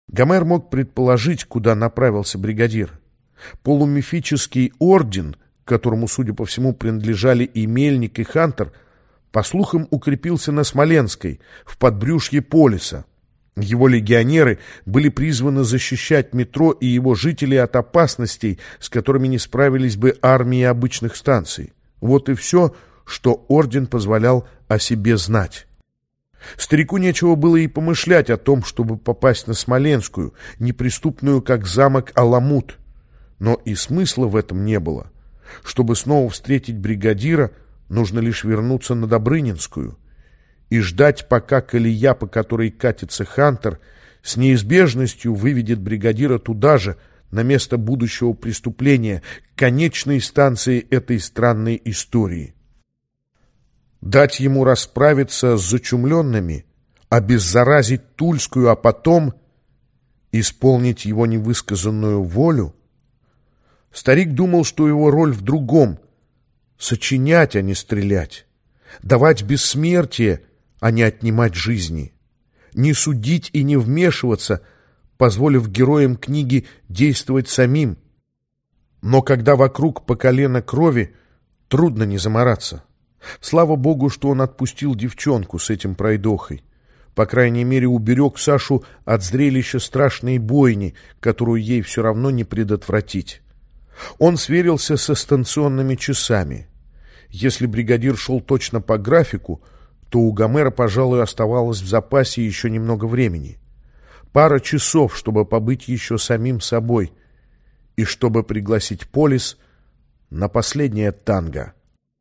Гомер мог предположить, куда направился бригадир. Полумифический орден, которому, судя по всему, принадлежали и Мельник, и Хантер, по слухам, укрепился на Смоленской, в подбрюшье Полиса. Его легионеры были призваны защищать метро и его жителей от опасностей, с которыми не справились бы армии обычных станций. Вот и все, что орден позволял о себе знать. Старику нечего было и помышлять о том, чтобы попасть на Смоленскую, неприступную, как замок Аламут. Но и смысла в этом не было. Чтобы снова встретить бригадира, нужно лишь вернуться на Добрынинскую и ждать, пока колея, по которой катится Хантер, с неизбежностью выведет бригадира туда же, на место будущего преступления, к конечной станции этой странной истории. Дать ему расправиться с зачумленными, обеззаразить Тульскую, а потом исполнить его невысказанную волю? Старик думал, что его роль в другом — сочинять, а не стрелять, давать бессмертие, а не отнимать жизни, не судить и не вмешиваться, позволив героям книги действовать самим. Но когда вокруг по колено крови, трудно не замораться. Слава богу, что он отпустил девчонку с этим пройдохой. По крайней мере, уберег Сашу от зрелища страшной бойни, которую ей все равно не предотвратить. Он сверился со станционными часами. Если бригадир шел точно по графику, то у Гомера, пожалуй, оставалось в запасе еще немного времени. Пара часов, чтобы побыть еще самим собой и чтобы пригласить Полис на последнее танго.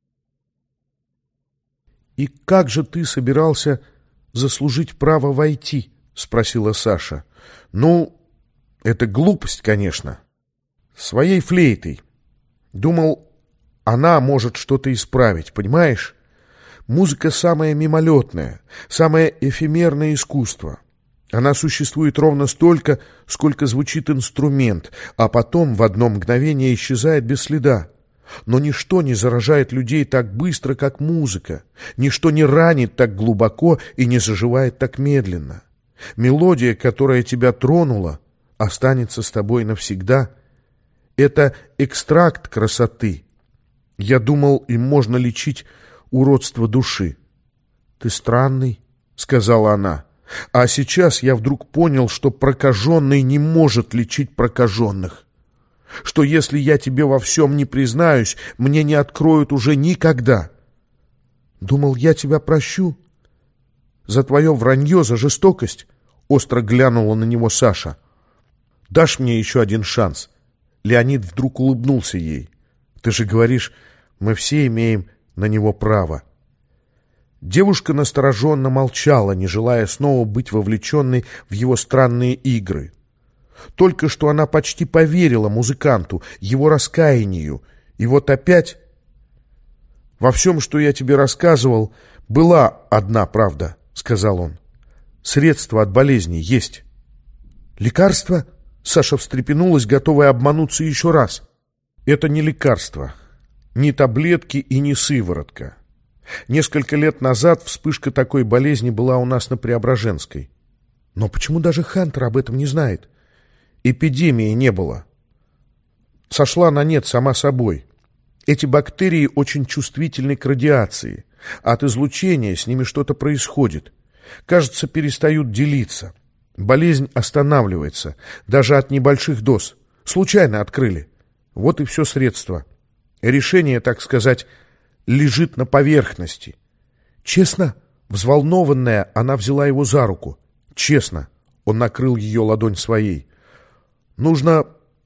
«И как же ты собирался заслужить право войти?» — спросила Саша. «Ну, это глупость, конечно. Своей флейтой. Думал, она может что-то исправить, понимаешь? Музыка самое мимолетное, самое эфемерное искусство. Она существует ровно столько, сколько звучит инструмент, а потом в одно мгновение исчезает без следа. Но ничто не заражает людей так быстро, как музыка. Ничто не ранит так глубоко и не заживает так медленно. Мелодия, которая тебя тронула, останется с тобой навсегда. Это экстракт красоты. Я думал, им можно лечить уродство души. «Ты странный», — сказала она. «А сейчас я вдруг понял, что прокаженный не может лечить прокаженных. Что если я тебе во всем не признаюсь, мне не откроют уже никогда. Думал, я тебя прощу? За твое вранье, за жестокость?» Остро глянула на него Саша. «Дашь мне еще один шанс?» Леонид вдруг улыбнулся ей. «Ты же говоришь, мы все имеем на него право». Девушка настороженно молчала, не желая снова быть вовлеченной в его странные игры. Только что она почти поверила музыканту, его раскаянию, и вот опять... «Во всем, что я тебе рассказывал, была одна правда», — сказал он. «Средства от болезни есть». «Лекарство?» — Саша встрепенулась, готовая обмануться еще раз. «Это не лекарство, не таблетки и не сыворотка. Несколько лет назад вспышка такой болезни была у нас на Преображенской. Но почему даже Хантер об этом не знает? Эпидемии не было. Сошла на нет сама собой. Эти бактерии очень чувствительны к радиации. От излучения с ними что-то происходит. Кажется, перестают делиться. Болезнь останавливается, даже от небольших доз. Случайно открыли. Вот и все средство. Решение, так сказать, лежит на поверхности». «Честно?» Взволнованная, она взяла его за руку. «Честно». Он накрыл ее ладонь своей. Нужно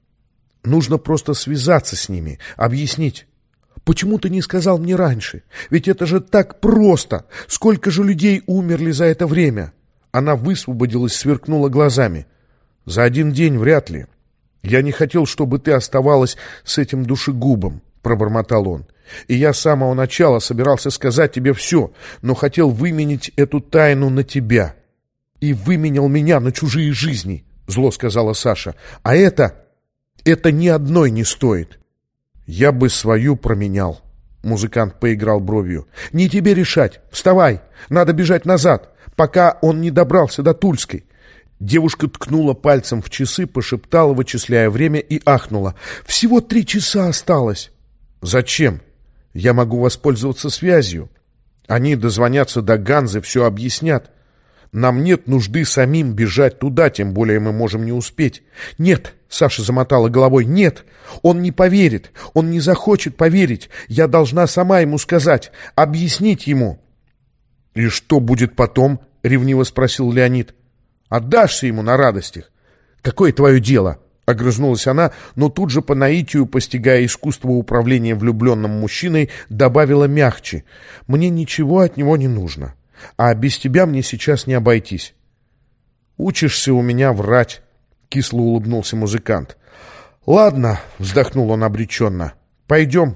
просто связаться с ними, объяснить. Почему ты не сказал мне раньше? Ведь это же так просто! Сколько же людей умерли за это время?» Она высвободилась, сверкнула глазами. «За один день вряд ли. Я не хотел, чтобы ты оставалась с этим душегубом», — пробормотал он. «И я с самого начала собирался сказать тебе все, но хотел выменить эту тайну на тебя». «И выменял меня на чужие жизни», — зло сказала Саша. «А это ни одной не стоит». «Я бы свою променял», — музыкант поиграл бровью. «Не тебе решать. Вставай. Надо бежать назад, пока он не добрался до Тульской. Девушка ткнула пальцем в часы, пошептала, вычисляя время, и ахнула. «Всего 3 часа осталось!» «Зачем? Я могу воспользоваться связью. Они дозвонятся до Ганзы, все объяснят. Нам нет нужды самим бежать туда, тем более мы можем не успеть». «Нет!» — Саша замотала головой. «Нет! Он не поверит! Он не захочет поверить! Я должна сама ему сказать, объяснить ему!» «И что будет потом?» — ревниво спросил Леонид. «Отдашься ему на радостях». «Какое твое дело?» — огрызнулась она, но тут же по наитию, постигая искусство управления влюбленным мужчиной, добавила мягче. «Мне ничего от него не нужно, а без тебя мне сейчас не обойтись». «Учишься у меня врать», — кисло улыбнулся музыкант. «Ладно», — вздохнул он обреченно, — «пойдем».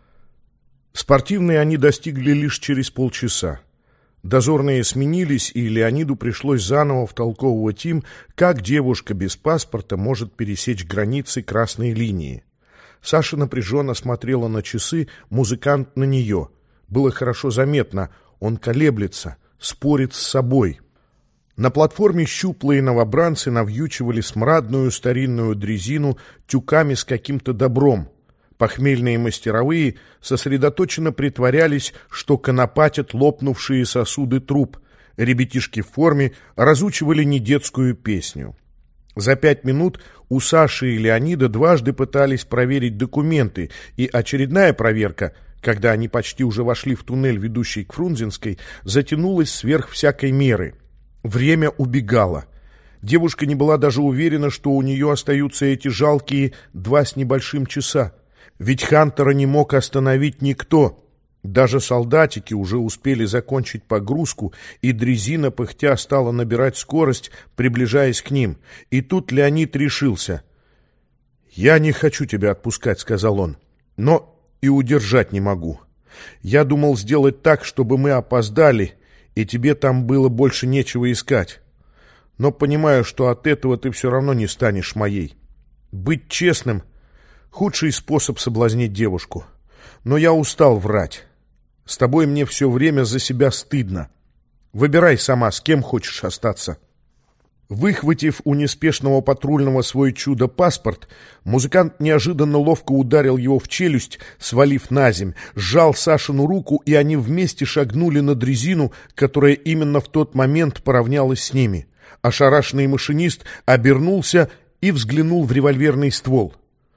Спортивные они достигли лишь через полчаса. Дозорные сменились, и Леониду пришлось заново втолковывать им, как девушка без паспорта может пересечь границы красной линии. Саша напряженно смотрела на часы, музыкант на нее. Было хорошо заметно, он колеблется, спорит с собой. На платформе щуплые новобранцы навьючивали смрадную старинную дрезину тюками с каким-то добром. Похмельные мастеровые сосредоточенно притворялись, что конопатят лопнувшие сосуды труб. Ребятишки в форме разучивали недетскую песню. За 5 минут у Саши и Леонида дважды пытались проверить документы, и очередная проверка, когда они почти уже вошли в туннель, ведущий к Фрунзенской, затянулась сверх всякой меры. Время убегало. Девушка не была даже уверена, что у нее остаются эти жалкие 2 с небольшим часа. Ведь Хантера не мог остановить никто. Даже солдатики уже успели закончить погрузку, и дрезина пыхтя стала набирать скорость, приближаясь к ним. И тут Леонид решился. «Я не хочу тебя отпускать», — сказал он, — «но и удержать не могу. Я думал сделать так, чтобы мы опоздали, и тебе там было больше нечего искать. Но понимаю, что от этого ты все равно не станешь моей. Быть честным — худший способ соблазнить девушку. Но я устал врать. С тобой мне все время за себя стыдно. Выбирай сама, с кем хочешь остаться». Выхватив у неспешного патрульного свой чудо-паспорт, музыкант неожиданно ловко ударил его в челюсть, свалив на земь, сжал Сашину руку, и они вместе шагнули на дрезину, которая именно в тот момент поравнялась с ними. Ошарашенный машинист обернулся и взглянул в револьверный ствол.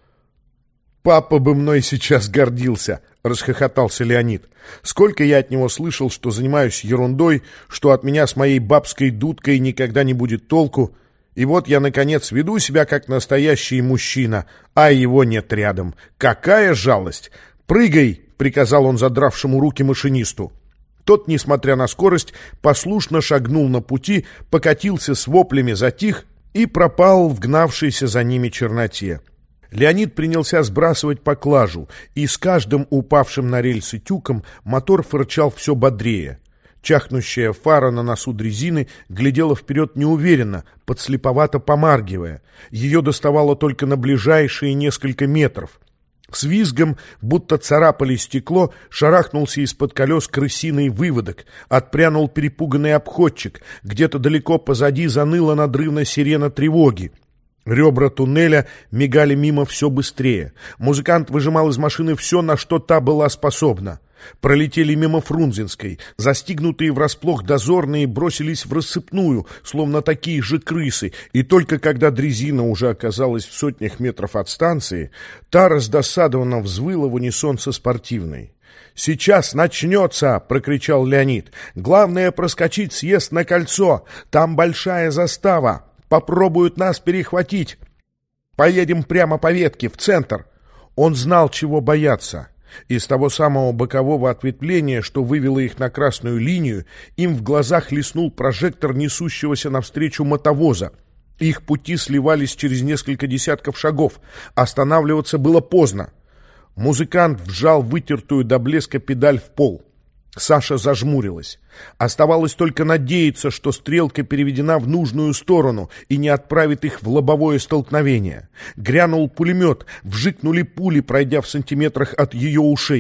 «Папа бы мной сейчас гордился», — расхохотался Леонид. «Сколько я от него слышал, что занимаюсь ерундой, что от меня с моей бабской дудкой никогда не будет толку. И вот я, наконец, веду себя как настоящий мужчина, а его нет рядом. Какая жалость! Прыгай!» — приказал он задравшему руки машинисту. Тот, несмотря на скорость, послушно шагнул на пути, покатился с воплями, затих и пропал в гнавшейся за ними черноте. Леонид принялся сбрасывать поклажу, и с каждым упавшим на рельсы тюком мотор фырчал все бодрее. Чахнущая фара на носу дрезины глядела вперед неуверенно, подслеповато помаргивая. Ее доставало только на ближайшие несколько метров. С визгом, будто царапали стекло, шарахнулся из-под колес крысиный выводок, отпрянул перепуганный обходчик, где-то далеко позади заныла надрывно сирена тревоги. Ребра туннеля мигали мимо все быстрее. Музыкант выжимал из машины все, на что та была способна. Пролетели мимо Фрунзенской. Застигнутые врасплох дозорные бросились в рассыпную, словно такие же крысы, и только когда дрезина уже оказалась в сотнях метров от станции, та раздосадованно взвыла в унисон со спортивной. «Сейчас начнется!» — прокричал Леонид. «Главное проскочить съезд на кольцо. Там большая застава. Попробуют нас перехватить. Поедем прямо по ветке, в центр». Он знал, чего бояться. Из того самого бокового ответвления, что вывело их на красную линию, им в глазах леснул прожектор несущегося навстречу мотовоза. Их пути сливались через несколько десятков шагов. Останавливаться было поздно. Музыкант вжал вытертую до блеска педаль в пол. Саша зажмурилась. Оставалось только надеяться, что стрелка переведена в нужную сторону и не отправит их в лобовое столкновение. Грянул пулемет, вжикнули пули, пройдя в сантиметрах от ее ушей.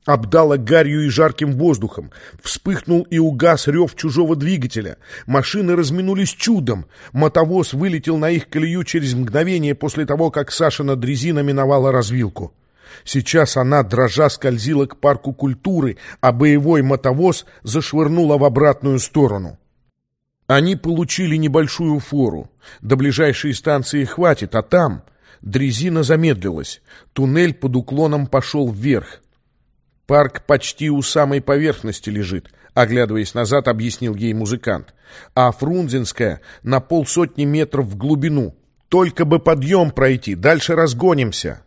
Обдало гарью и жарким воздухом. Вспыхнул и угас рев чужого двигателя. Машины разминулись чудом. Мотовоз вылетел на их колею через мгновение после того, как Сашина дрезина миновала развилку. Сейчас она, дрожа, скользила к парку культуры, а боевой мотовоз зашвырнула в обратную сторону. Они получили небольшую фору. До ближайшей станции хватит, а там дрезина замедлилась. Туннель под уклоном пошел вверх. «Парк почти у самой поверхности лежит», — оглядываясь назад, объяснил ей музыкант. «А Фрунзенская на 50 метров в глубину. Только бы подъем пройти, дальше разгонимся».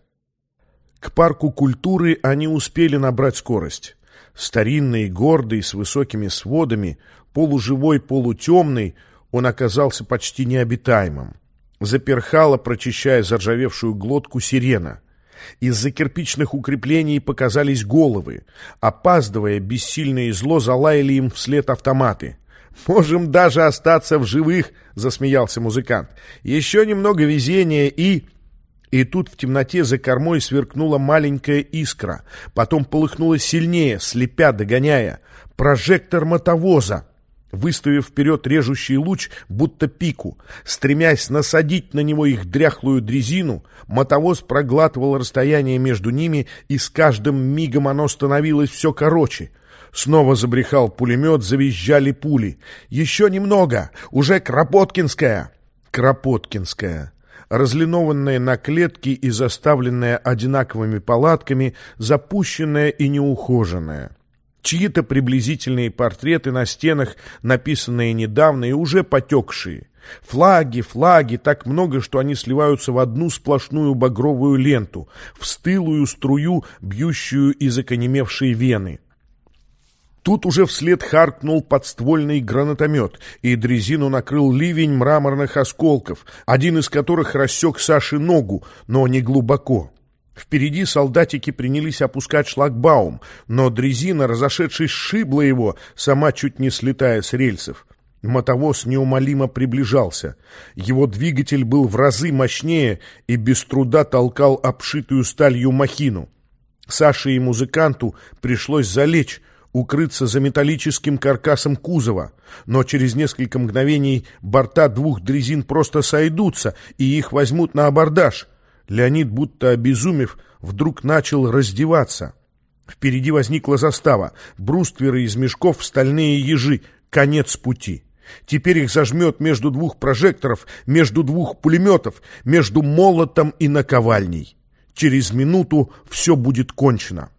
К парку культуры они успели набрать скорость. Старинный, гордый, с высокими сводами, полуживой, полутемный, он оказался почти необитаемым. Заперхала, прочищая заржавевшую глотку, сирена. Из-за кирпичных укреплений показались головы. Опаздывая, бессильно и зло залаяли им вслед автоматы. «Можем даже остаться в живых», — засмеялся музыкант. «Еще немного везения и...» И тут в темноте за кормой сверкнула маленькая искра. Потом полыхнула сильнее, слепя, догоняя. Прожектор мотовоза, выставив вперед режущий луч, будто пику. Стремясь насадить на него их дряхлую дрезину, мотовоз проглатывал расстояние между ними, и с каждым мигом оно становилось все короче. Снова забрехал пулемет, завизжали пули. «Еще немного! Уже Кропоткинская!» Кропоткинская. Разлинованная на клетки и заставленная одинаковыми палатками, запущенная и неухоженная. Чьи-то приблизительные портреты на стенах, написанные недавно и уже потекшие. Флаги, флаги, так много, что они сливаются в одну сплошную багровую ленту, в стылую струю, бьющую из оконемевшей вены. Тут уже вслед харкнул подствольный гранатомет, и дрезину накрыл ливень мраморных осколков, один из которых рассек Саше ногу, но не глубоко. Впереди солдатики принялись опускать шлагбаум, но дрезина, разошедшись, сшибла его, сама чуть не слетая с рельсов. Мотовоз неумолимо приближался. Его двигатель был в разы мощнее и без труда толкал обшитую сталью махину. Саше и музыканту пришлось залечь, укрыться за металлическим каркасом кузова, но через несколько мгновений борта двух дрезин просто сойдутся, и их возьмут на абордаж. Леонид, будто обезумев, вдруг начал раздеваться. Впереди возникла застава, брустверы из мешков, стальные ежи, конец пути. Теперь их зажмет между двух прожекторов, между двух пулеметов, между молотом и наковальней. Через минуту все будет кончено.